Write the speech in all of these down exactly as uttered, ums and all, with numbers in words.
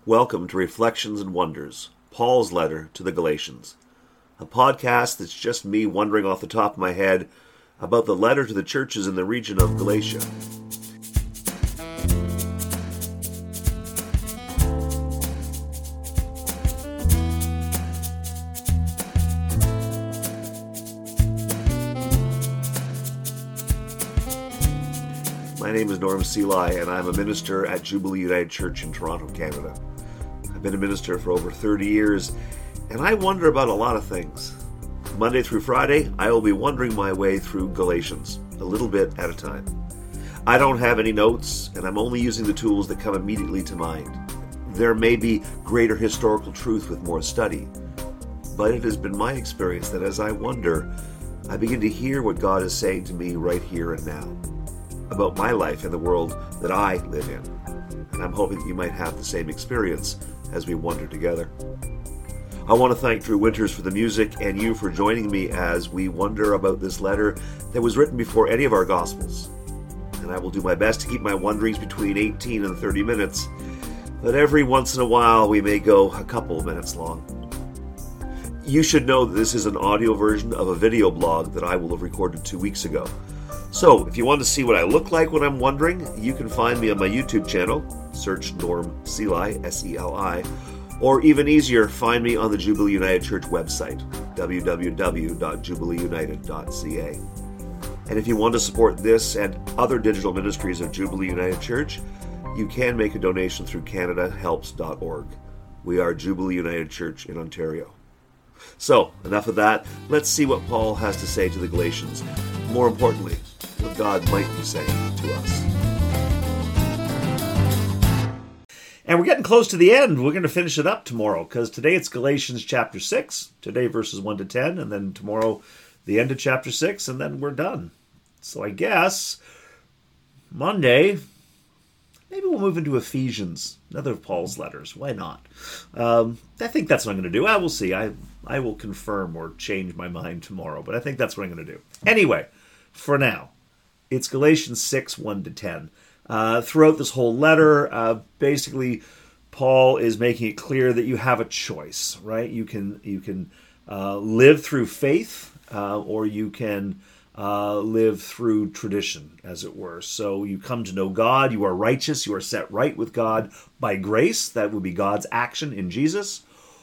Welcome to Reflections and Wonders, Paul's letter to the Galatians, a podcast that's just me wondering off the top of my head about the letter to the churches in the region of Galatia. My name is Norm Seelye, and I'm a minister at Jubilee United Church in Toronto, Canada. I've been a minister for over thirty years, and I wonder about a lot of things. Monday through Friday, I will be wondering my way through Galatians, a little bit at a time. I don't have any notes, and I'm only using the tools that come immediately to mind. There may be greater historical truth with more study, but it has been my experience that as I wonder, I begin to hear what God is saying to me right here and now about my life and the world that I live in. And I'm hoping that you might have the same experience as we wonder together. I want to thank Drew Winters for the music and you for joining me as we wonder about this letter that was written before any of our Gospels. And I will do my best to keep my wonderings between eighteen and thirty minutes, but every once in a while we may go a couple of minutes long. You should know that this is an audio version of a video blog that I will have recorded two weeks ago. So, if you want to see what I look like when I'm wondering, you can find me on my YouTube channel. Search Norm Seelye, S E L I. Or even easier, find me on the Jubilee United Church website, w w w dot jubilee united dot c a. And if you want to support this and other digital ministries of Jubilee United Church, you can make a donation through canada helps dot org. We are Jubilee United Church in Ontario. So, enough of that. Let's see what Paul has to say to the Galatians. More importantly, what God might be saying to us. And we're getting close to the end. We're going to finish it up tomorrow, because today it's Galatians chapter six. Today verses one to ten, and then tomorrow the end of chapter six, and then we're done. So I guess Monday, maybe we'll move into Ephesians, another of Paul's letters. Why not? Um, I think that's what I'm going to do. I will see. I, I will confirm or change my mind tomorrow, but I think that's what I'm going to do. Anyway, for now, it's Galatians six, one to ten. Uh, throughout this whole letter, uh, basically, Paul is making it clear that you have a choice, right? You can you can uh, live through faith, uh, or you can uh, live through tradition, as it were. So you come to know God, you are righteous, you are set right with God by grace, that would be God's action in Jesus,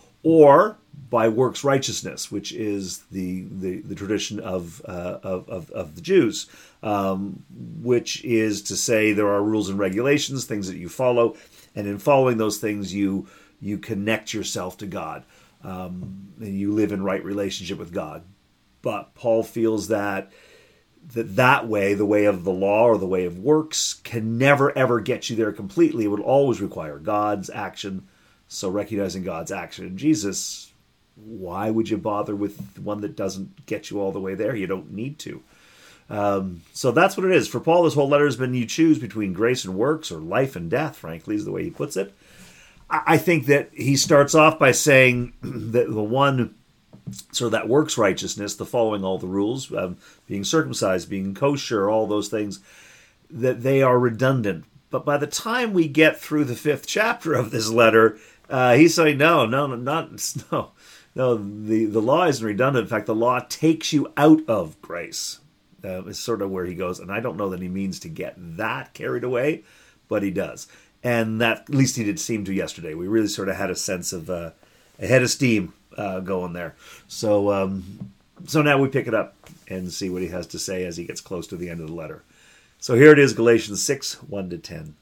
or by works righteousness, which is the the, the tradition of, uh, of, of of the Jews, um, which is to say there are rules and regulations, things that you follow, and in following those things you you connect yourself to God, um, and you live in right relationship with God. But Paul feels that that that way, the way of the law or the way of works, can never ever get you there completely. It would always require God's action. So recognizing God's action in Jesus, why would you bother with one that doesn't get you all the way there? You don't need to. Um, so that's what it is. For Paul, this whole letter has been you choose between grace and works, or life and death, frankly, is the way he puts it. I think that he starts off by saying that the one, sort of that works righteousness, the following all the rules, um, being circumcised, being kosher, all those things, that they are redundant. But by the time we get through the fifth chapter of this letter, uh, he's saying, no, no, no, not, no, no, the, the law isn't redundant. In fact, the law takes you out of grace. Uh, is sort of where he goes. And I don't know that he means to get that carried away, but he does. And that, at least he did seem to yesterday. We really sort of had a sense of uh, a head of steam uh, going there. So, um, so now we pick it up and see what he has to say as he gets close to the end of the letter. So here it is, Galatians six, one to ten.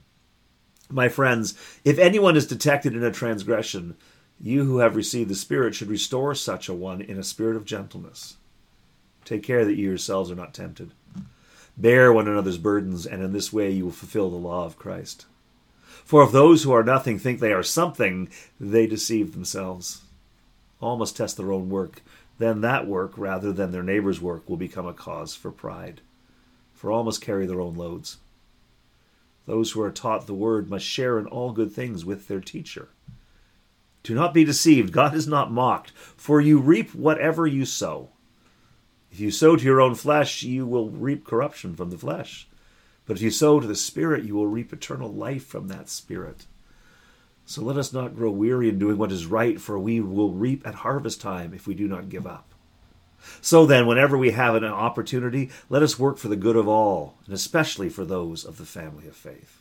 My friends, if anyone is detected in a transgression, you who have received the Spirit should restore such a one in a spirit of gentleness. Take care that you yourselves are not tempted. Bear one another's burdens, and in this way you will fulfill the law of Christ. For if those who are nothing think they are something, they deceive themselves. All must test their own work. Then that work, rather than their neighbor's work, will become a cause for pride. For all must carry their own loads. Those who are taught the word must share in all good things with their teacher. Do not be deceived. God is not mocked, for you reap whatever you sow. If you sow to your own flesh, you will reap corruption from the flesh. But if you sow to the Spirit, you will reap eternal life from that Spirit. So let us not grow weary in doing what is right, for we will reap at harvest time if we do not give up. So then, whenever we have an opportunity, let us work for the good of all, and especially for those of the family of faith.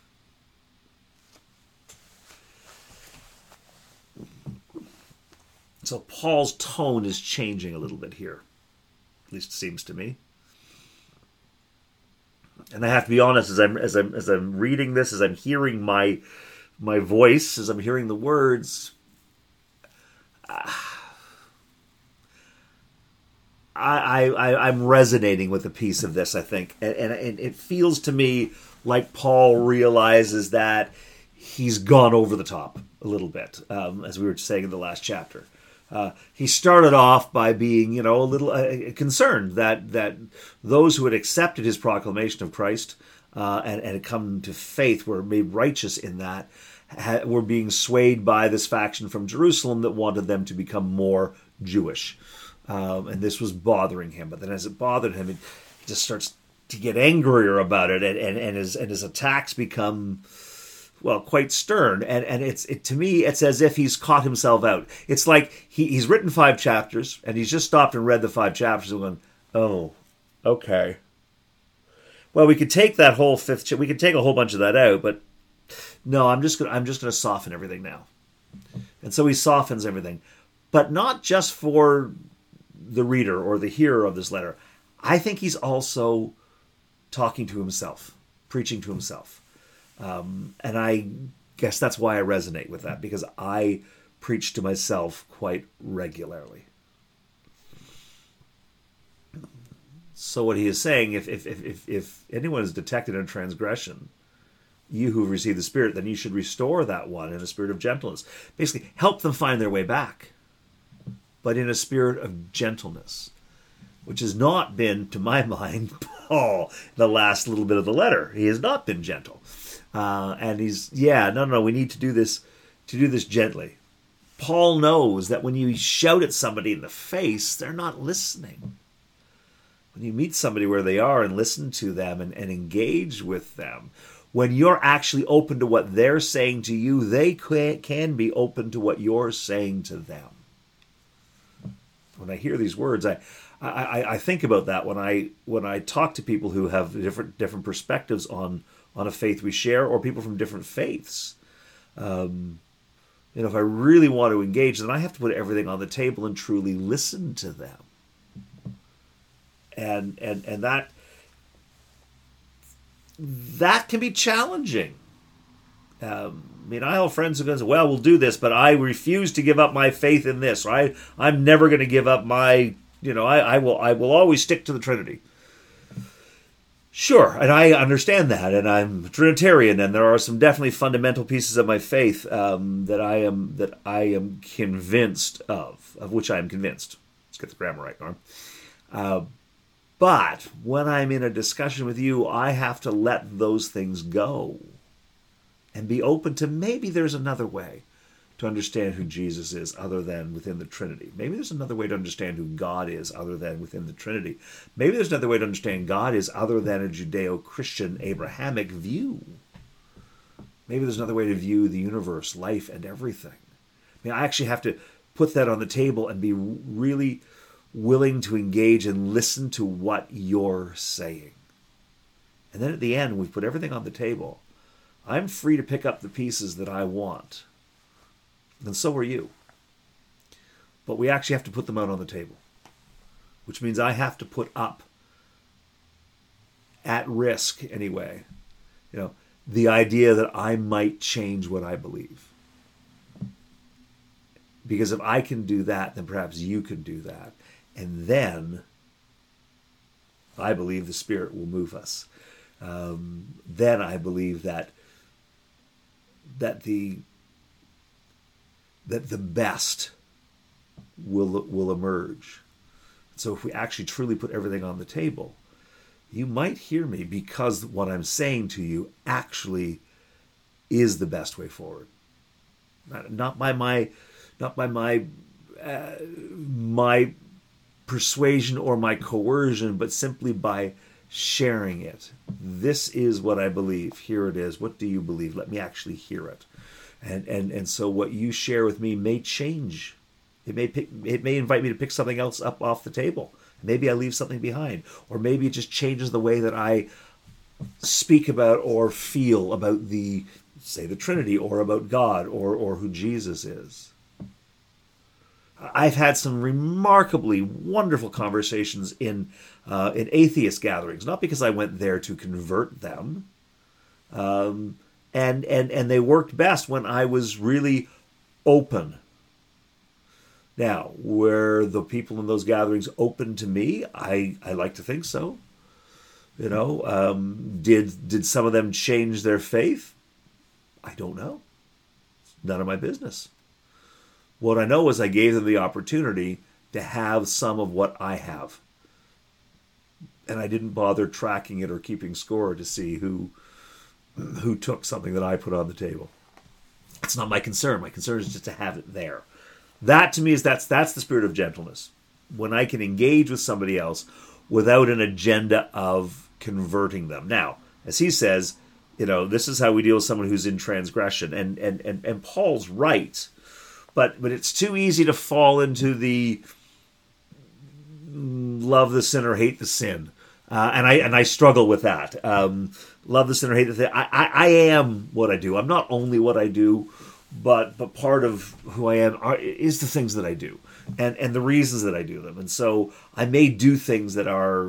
So Paul's tone is changing a little bit here. At least it seems to me. And I have to be honest, as I'm as I'm as I'm reading this, as I'm hearing my my voice, as I'm hearing the words, uh, I, I I'm resonating with a piece of this, I think, and, and, and it feels to me like Paul realizes that he's gone over the top a little bit, um, as we were saying in the last chapter. Uh, he started off by being, you know, a little uh, concerned that that those who had accepted his proclamation of Christ uh, and, and had come to faith were made righteous in that, had, were being swayed by this faction from Jerusalem that wanted them to become more Jewish. Um, and this was bothering him. But then as it bothered him, he just starts to get angrier about it, and, and, and, his, and his attacks become... well, quite stern, and and it's it to me it's as if he's caught himself out. It's like he, he's written five chapters, and he's just stopped and read the five chapters and gone, oh, okay. Well, we could take that whole fifth, we could take a whole bunch of that out, but no, I'm just gonna I'm just gonna soften everything now. And so he softens everything, but not just for the reader or the hearer of this letter. I think he's also talking to himself, preaching to himself. Um, and I guess that's why I resonate with that, because I preach to myself quite regularly. So what he is saying, if if if if anyone is detected in transgression, you who have received the Spirit, then you should restore that one in a spirit of gentleness. Basically, help them find their way back, but in a spirit of gentleness, which has not been, to my mind, Paul, the last little bit of the letter. He has not been gentle. Uh, and he's, yeah, no, no, we need to do this, to do this gently. Paul knows that when you shout at somebody in the face, they're not listening. When you meet somebody where they are and listen to them and, and engage with them, when you're actually open to what they're saying to you, they can, can be open to what you're saying to them. When I hear these words, I, I, I think about that when I when I talk to people who have different different perspectives on on a faith we share, or people from different faiths. Um, you know, if I really want to engage, then I have to put everything on the table and truly listen to them. And and and that that can be challenging. Um, I mean, I have friends who go, well, we'll do this, but I refuse to give up my faith in this. Or I, I'm never going to give up my, you know, I, I will I will always stick to the Trinity. Sure, and I understand that, and I'm Trinitarian, and there are some definitely fundamental pieces of my faith um, that I am that I am convinced of, of which I am convinced. Let's get the grammar right, Norm. Uh, but when I'm in a discussion with you, I have to let those things go and be open to maybe there's another way to understand who Jesus is other than within the Trinity. Maybe there's another way to understand who God is other than within the Trinity. Maybe there's another way to understand God is other than a Judeo-Christian Abrahamic view. Maybe there's another way to view the universe, life, and everything. I mean, I actually have to put that on the table and be really willing to engage and listen to what you're saying. And then at the end, we've put everything on the table. I'm free to pick up the pieces that I want. And so are you. But we actually have to put them out on the table, which means I have to put up, at risk anyway, you know, the idea that I might change what I believe. Because if I can do that, then perhaps you can do that. And then I believe the Spirit will move us. Um, then I believe that that the that the best will will emerge. So if we actually truly put everything on the table, you might hear me because what I'm saying to you actually is the best way forward. Not, not by my, not by my, uh, my persuasion or my coercion, but simply by sharing it. This is what I believe. Here it is. What do you believe? Let me actually hear it. And, and, and so what you share with me may change. It may pick, it may invite me to pick something else up off the table. Maybe I leave something behind, or maybe it just changes the way that I speak about or feel about the, say, the Trinity, or about God, or or who Jesus is. I've had some remarkably wonderful conversations in uh, in atheist gatherings, not because I went there to convert them, um, and and and they worked best when I was really open. Now, were the people in those gatherings open to me? I, I like to think so. You know, um, did did some of them change their faith? I don't know. None of my business. What I know is I gave them the opportunity to have some of what I have. And I didn't bother tracking it or keeping score to see who who took something that I put on the table. It's not my concern. My concern is just to have it there. That to me is that's that's the spirit of gentleness. When I can engage with somebody else without an agenda of converting them. Now, as he says, you know, this is how we deal with someone who's in transgression. And and and, and Paul's right. But but it's too easy to fall into the love the sinner, hate the sin. Uh, and I and I struggle with that. Um, love the sinner, hate the sin. I, I, I am what I do. I'm not only what I do. But but part of who I am are, is the things that I do, and, and the reasons that I do them. And so I may do things that are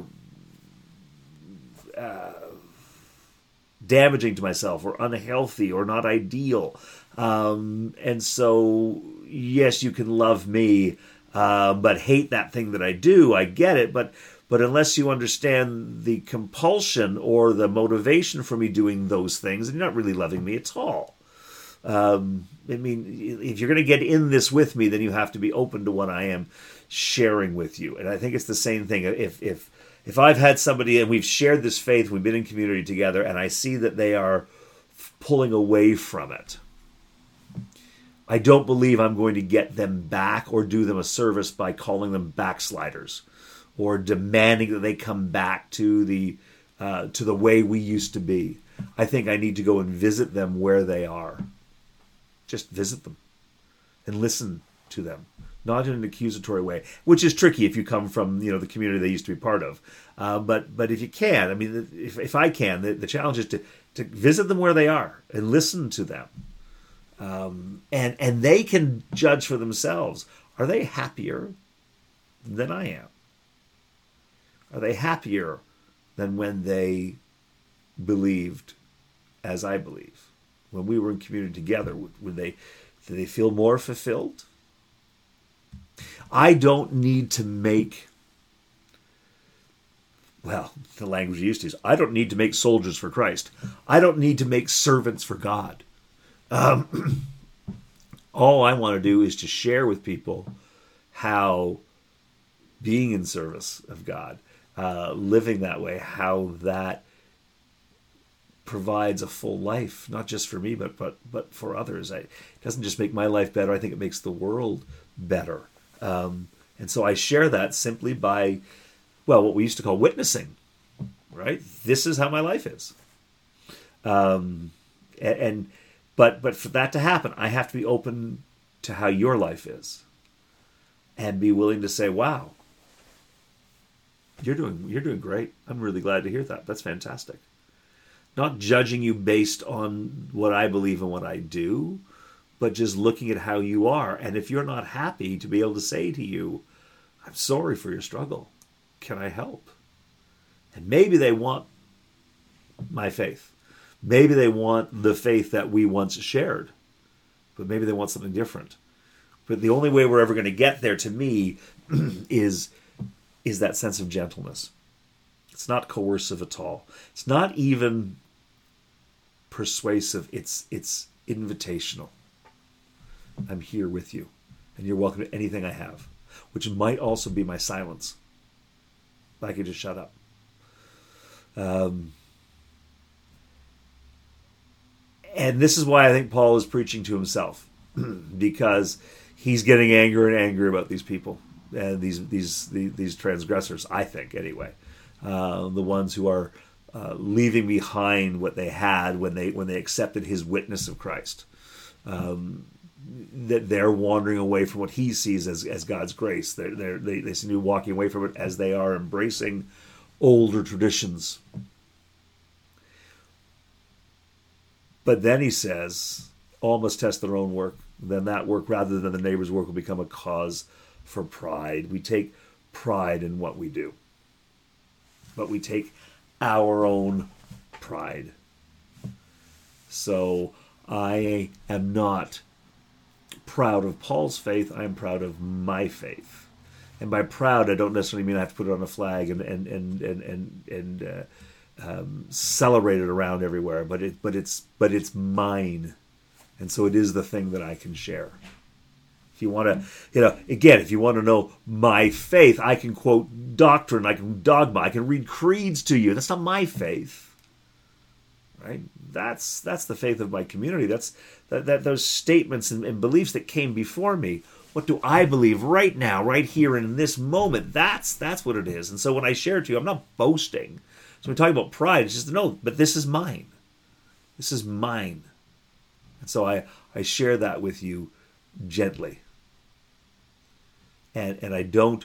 uh, damaging to myself, or unhealthy, or not ideal. Um, and so, yes, you can love me, uh, but hate that thing that I do. I get it, but but unless you understand the compulsion or the motivation for me doing those things, then you're not really loving me at all. Um, I mean, if you're going to get in this with me, then you have to be open to what I am sharing with you. And I think it's the same thing. If if if I've had somebody and we've shared this faith, we've been in community together, and I see that they are pulling away from it, I don't believe I'm going to get them back or do them a service by calling them backsliders or demanding that they come back to the uh, to the way we used to be. I think I need to go and visit them where they are. Just visit them and listen to them, not in an accusatory way, which is tricky if you come from, you know, the community they used to be part of. Uh, but but if you can, I mean, if if I can, the, the challenge is to to visit them where they are and listen to them, um, and and they can judge for themselves. Are they happier than I am? Are they happier than when they believed as I believe? When we were in community together, would they, did they feel more fulfilled? I don't need to make, well, the language we used to use, I don't need to make soldiers for Christ. I don't need to make servants for God. Um, all I want to do is to share with people how being in service of God, uh, living that way, how that provides a full life, not just for me, but but but for others. I, it doesn't just make my life better. I think it makes the world better. Um, and so I share that simply by, well, what we used to call witnessing, right? This is how my life is. Um, and, and but but for that to happen, I have to be open to how your life is, and be willing to say, "Wow, you're doing you're doing great. I'm really glad to hear that. That's fantastic." Not judging you based on what I believe and what I do, but just looking at how you are. And if you're not happy, to be able to say to you, I'm sorry for your struggle. Can I help? And maybe they want my faith. Maybe they want the faith that we once shared, but maybe they want something different. But the only way we're ever going to get there, to me, is, is that sense of gentleness. It's not coercive at all. It's not even persuasive. It's it's invitational. I'm here with you, and you're welcome to anything I have, which might also be my silence. I could just shut up. Um, and this is why I think Paul is preaching to himself, because he's getting angrier and angrier about these people and these these these, these transgressors. I think, anyway, uh, the ones who are uh, leaving behind what they had when they when they accepted his witness of Christ. um, that they're wandering away from what he sees as, as God's grace. They're, they're, they they seem to be walking away from it as they are embracing older traditions. But then he says, all must test their own work. Then that work, rather than the neighbor's work, will become a cause for pride. We take pride in what we do. But we take our own pride. So I am not proud of Paul's faith. I am proud of my faith. And by proud, I don't necessarily mean I have to put it on a flag and and and and and, and uh, um, celebrate it around everywhere. But it but it's but it's mine, and so it is the thing that I can share. If you want to, you know, again, if you want to know my faith, I can quote doctrine, I can dogma, I can read creeds to you. That's not my faith, right? That's that's the faith of my community. That's that, that those statements and, and beliefs that came before me. What do I believe right now, right here and in this moment? That's that's what it is. And so when I share it to you, I'm not boasting. So we're talking about pride. It's just no, but this is mine. This is mine. And so I I share that with you gently. And and I don't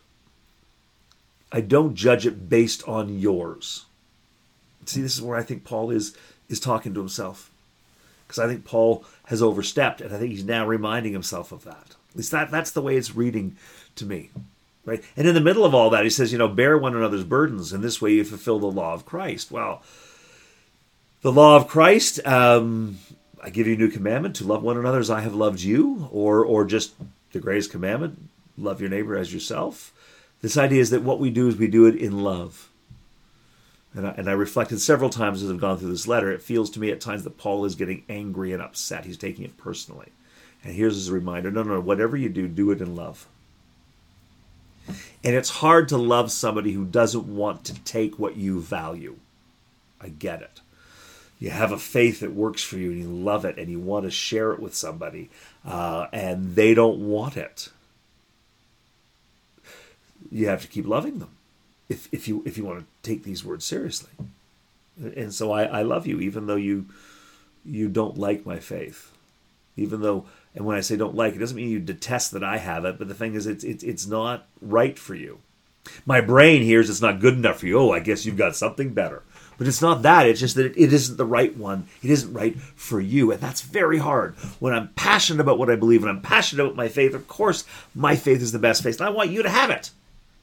I don't judge it based on yours. See, this is where I think Paul is is talking to himself. Because I think Paul has overstepped, and I think he's now reminding himself of that. At least that, that's the way it's reading to me. Right? And in the middle of all that, he says, you know, bear one another's burdens, and this way you fulfill the law of Christ. Well, the law of Christ, um, I give you a new commandment, to love one another as I have loved you, or or just the greatest commandment, love your neighbor as yourself. This idea is that what we do is we do it in love. And I, and I reflected several times as I've gone through this letter, it feels to me at times that Paul is getting angry and upset. He's taking it personally. And here's his reminder, no, no, whatever you do, do it in love. And it's hard to love somebody who doesn't want to take what you value. I get it. You have a faith that works for you and you love it and you want to share it with somebody uh, and they don't want it. You have to keep loving them if if you if you want to take these words seriously. And so I, I love you even though you you don't like my faith. Even though, and when I say don't like, it doesn't mean you detest that I have it, but the thing is it's it's it's not right for you. My brain hears it's not good enough for you. Oh, I guess you've got something better. But it's not that. It's just that it, it isn't the right one. It isn't right for you. And that's very hard. When I'm passionate about what I believe and I'm passionate about my faith, of course, my faith is the best faith. And I want you to have it.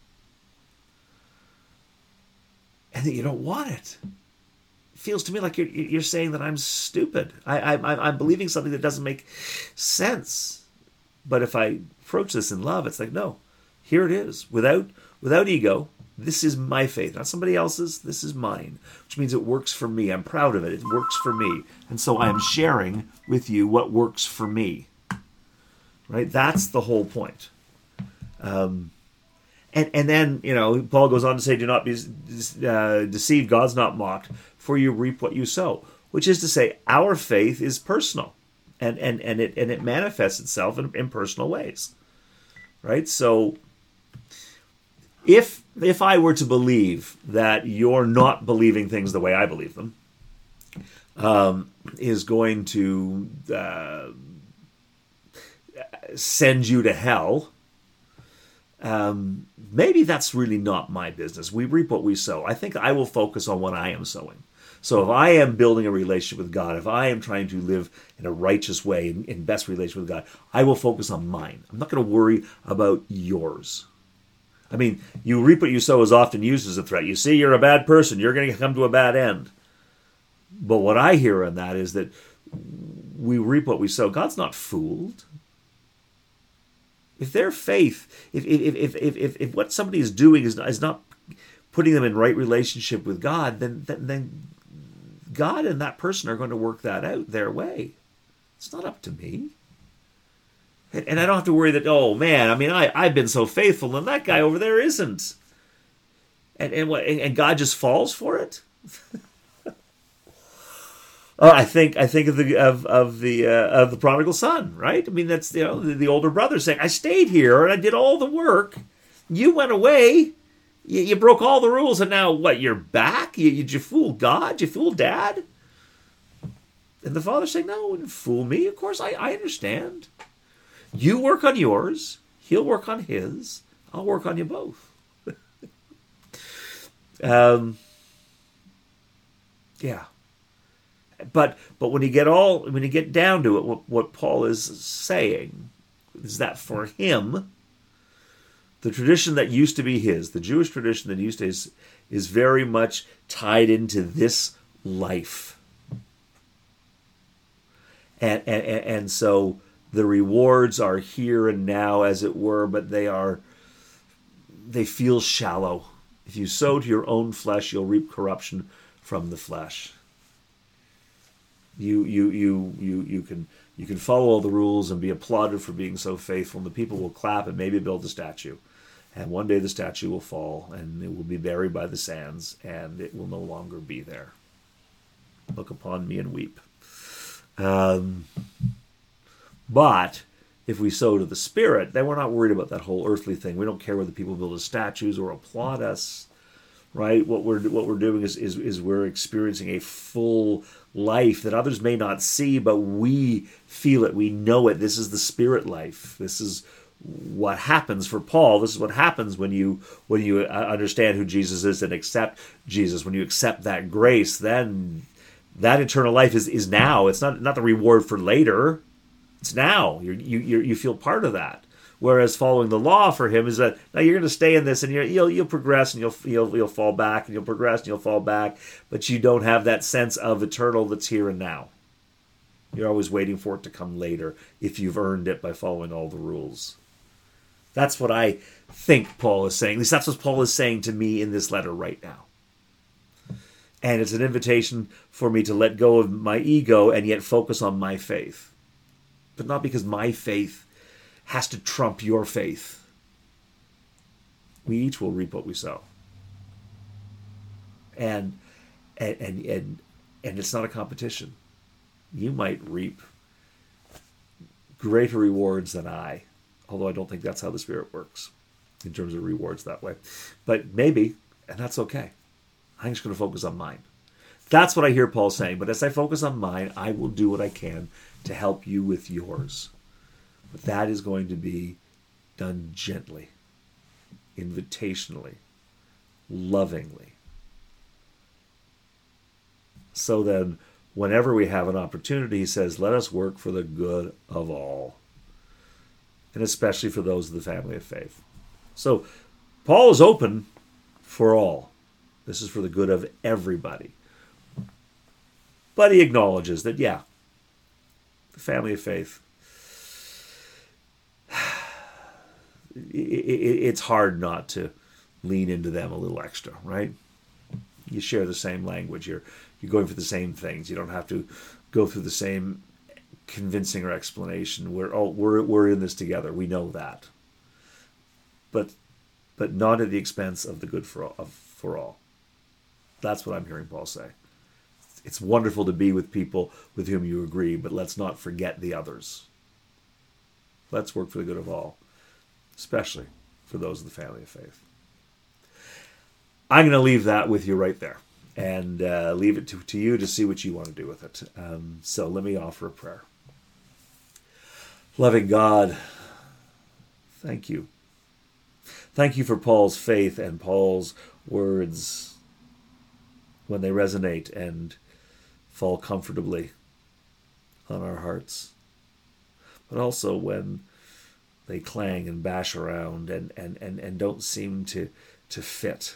And that you don't want it. It feels to me like you're, you're saying that I'm stupid. I, I, I'm believing something that doesn't make sense. But if I approach this in love, it's like, no, here it is. Without without ego, this is my faith, not somebody else's. This is mine, which means it works for me. I'm proud of it. It works for me. And so I am sharing with you what works for me. Right? That's the whole point. Um, and, and then, you know, Paul goes on to say, do not be uh, deceived. God's not mocked, for you reap what you sow. Which is to say, our faith is personal. And, and, and, it, and it manifests itself in, in personal ways. Right? So If if I were to believe that you're not believing things the way I believe them, um, is going to uh, send you to hell, um, maybe that's really not my business. We reap what we sow. I think I will focus on what I am sowing. So if I am building a relationship with God, if I am trying to live in a righteous way, in, in best relationship with God, I will focus on mine. I'm not going to worry about yours. I mean, you reap what you sow is often used as a threat. You see, you're a bad person. You're going to come to a bad end. But what I hear in that is that we reap what we sow. God's not fooled. If their faith, if if if if if, if what somebody is doing is not, is not putting them in right relationship with God, then, then then God and that person are going to work that out their way. It's not up to me. And I don't have to worry that, oh, man, I mean, I, I've been so faithful, and that guy over there isn't. And and, what, and God just falls for it? oh, I think I think of the of of the uh, of the prodigal son, right? I mean, that's, you know, the, the older brother saying, I stayed here, and I did all the work. You went away. You, you broke all the rules, and now, what, you're back? You, you, you fool God? You fool Dad? And the father's saying, no, don't fool me. Of course, I, I understand. You work on yours. He'll work on his. I'll work on you both. um, yeah. But but when you get all when you get down to it, what, what Paul is saying is that for him, the tradition that used to be his, the Jewish tradition that used to is is very much tied into this life. And, and and so the rewards are here and now, as it were, but they are they feel shallow. If you sow to your own flesh, you'll reap corruption from the flesh. You you you you you can you can follow all the rules and be applauded for being so faithful, and the people will clap and maybe build a statue. And one day the statue will fall, and it will be buried by the sands, and it will no longer be there. Look upon me and weep. Um, but if we sow to the Spirit, then we're not worried about that whole earthly thing. We don't care whether people build us statues or applaud us, right? What we're what we're doing is is, is we're experiencing a full life that others may not see, but we feel it. We know it. This is the Spirit life. This is what happens for Paul. This is what happens when you when you understand who Jesus is and accept Jesus. When you accept that grace, then that eternal life is, is now. It's not not the reward for later. It's now. You're, you you you feel part of that. Whereas following the law for him is that now you're going to stay in this, and you're, you'll you'll progress, and you'll you'll you'll fall back, and you'll progress, and you'll fall back, but you don't have that sense of eternal that's here and now. You're always waiting for it to come later if you've earned it by following all the rules. That's what I think Paul is saying. At least that's what Paul is saying to me in this letter right now. And it's an invitation for me to let go of my ego and yet focus on my faith. But not because my faith has to trump your faith. We each will reap what we sow. And and and and, and it's not a competition. You might reap greater rewards than I. Although I don't think that's how the Spirit works in terms of rewards that way. But maybe, and that's okay. I'm just going to focus on mine. That's what I hear Paul saying. But as I focus on mine, I will do what I can to help you with yours. But that is going to be done gently, invitationally, lovingly. So then, whenever we have an opportunity, he says, let us work for the good of all. And especially for those of the family of faith. So, Paul is open for all. This is for the good of everybody. But he acknowledges that, yeah, the family of faith, it's hard not to lean into them a little extra, right? You share the same language. You're you're going for the same things. You don't have to go through the same convincing or explanation. We're all we're we're in this together. We know that, but but not at the expense of the good for all. Of, for all. That's what I'm hearing Paul say. It's wonderful to be with people with whom you agree, but let's not forget the others. Let's work for the good of all, especially for those of the family of faith. I'm going to leave that with you right there and uh, leave it to, to you to see what you want to do with it. Um, so let me offer a prayer. Loving God, thank you. Thank you for Paul's faith and Paul's words when they resonate and fall comfortably on our hearts, but also when they clang and bash around and, and, and, and don't seem to, to fit.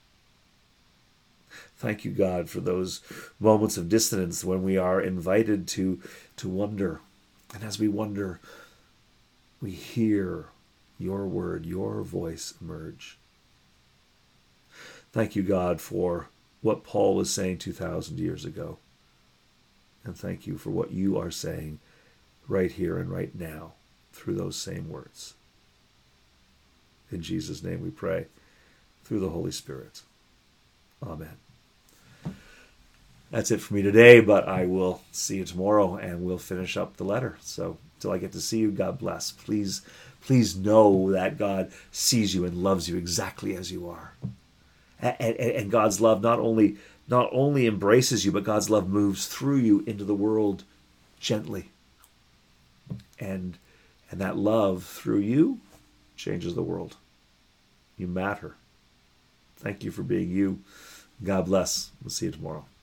Thank you, God, for those moments of dissonance when we are invited to, to wonder. And as we wonder, we hear your word, your voice emerge. Thank you, God, for what Paul was saying two thousand years ago. And thank you for what you are saying right here and right now through those same words. In Jesus' name we pray, through the Holy Spirit. Amen. That's it for me today, but I will see you tomorrow and we'll finish up the letter. So until I get to see you, God bless. Please, please know that God sees you and loves you exactly as you are. And, and, and God's love not only not only embraces you, but God's love moves through you into the world gently. And and that love through you changes the world. You matter. Thank you for being you. God bless. We'll see you tomorrow.